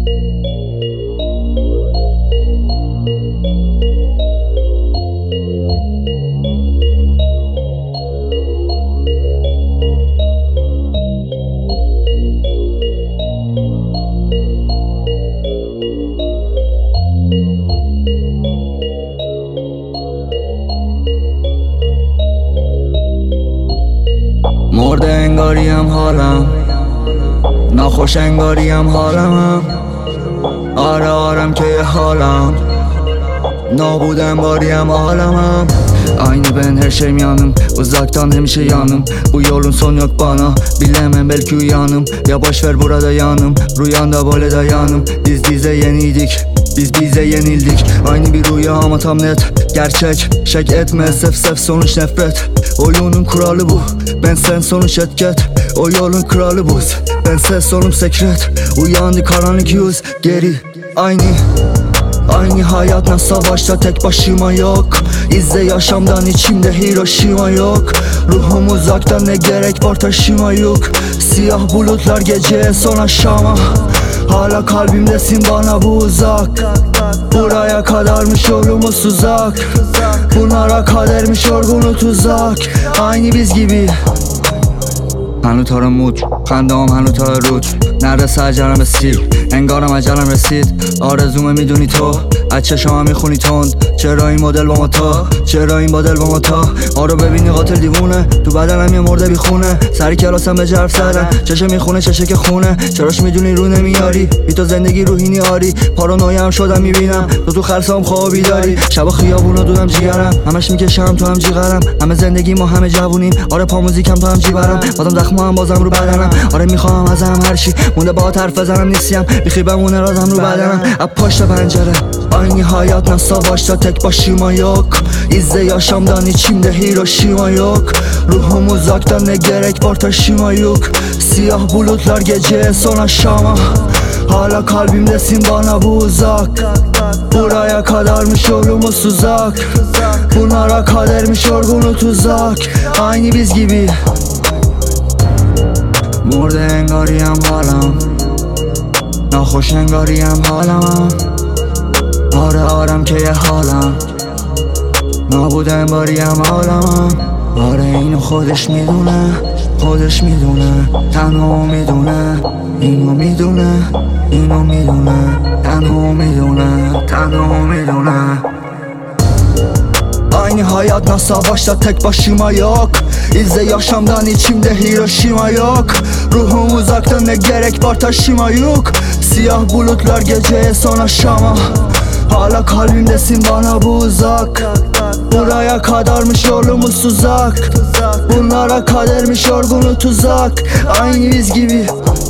مرده انگاریم حالم، ناخوش انگاریم حالم. آره آرم که یه حالم، nabudem bariyem alemem. Aynı ben her şeyim yanım, uzaktan hemşe yanım. Bu yolun son yok bana, bilemem belki uyanım. Ya boşver burada yanım, rüyanda böyle dayanım. Biz bize yeniydik, biz bize yenildik. Aynı bir rüya ama tam net gerçek. Şek etme sef sonuç nefret. Oyunun kuralı bu, ben sen sonuç etket. O yolun kralı buz, ben ses sonum sekret. Uyandı karanlık yüz geri Aynı hayat nasıl savaşta tek başıma yok. İzle yaşamdan içimde Hiroşima yok. Ruhum uzakta ne gerek var taşıma yok. Siyah bulutlar geceye son aşama. Hala kalbimdesin bana bu uzak. Buraya kadarmış yolumuz uzak. Bunlara kadermiş yorgunu tuzak. Aynı biz gibi هنو تا رو موج خندام هنو تا روج نرسه اجرم رسید انگارم اجرم رسید آرزومه میدونی تو از چشام میخونی تند چرا این مدل با ما تا چرا این مدل با ما تا آرو ببینی قاتل دیوونه تو بدنم یه مرده بیخونه سری کلاسم به جرف زدن چشه میخونه چشه که خونه چراش میدونی رو نمیاری بی تو زندگی روحینی آری پارانویا هم شدم میبینم تو خرسام خوابی داری شبا خیابونو دودم جیگرم همش میکشم تو هم جیگرم همه زندگی ما همه جوونیم آره پا موزیکم تو هم جیبرم بادم زخمو هم بازم رو بدنم آره میخوام ازم هرچی مونده با حرف بزنم نیستیم بیخی بمونه رازم رو بدنم از پشت پنجره Aynı hayat nasıl savaşta tek başıma yok. İzle yaşamdan içimde Hiroşima yok. Ruhum uzakta ne gerek var taşıma yok. Siyah bulutlar geceye son aşama. Hala kalbimdesin bana bu uzak. Buraya kadarmış yolumuz uzak. Bunlara kadermiş yorgunu tuzak. Aynı biz gibi مرده انگاریم حالم ناخوش انگاریم حالم آره آرم که یه حالم نابودم باریم حالم آره اینو خودش میدونه تنها میدونه اینو میدونه تنها میدونه Aynı hayat nasıl savaşta tek başıma yok. İzle yaşamdan içimde Hiroşima yok. Ruhum uzakta ne gerek var taşıma yok. Siyah bulutlar geceye son aşama. Hala kalbimdesin bana bu uzak. Buraya kadarmış yolumuz uzak. Bunlara kadermiş yorgunu tuzak. Aynı biz gibi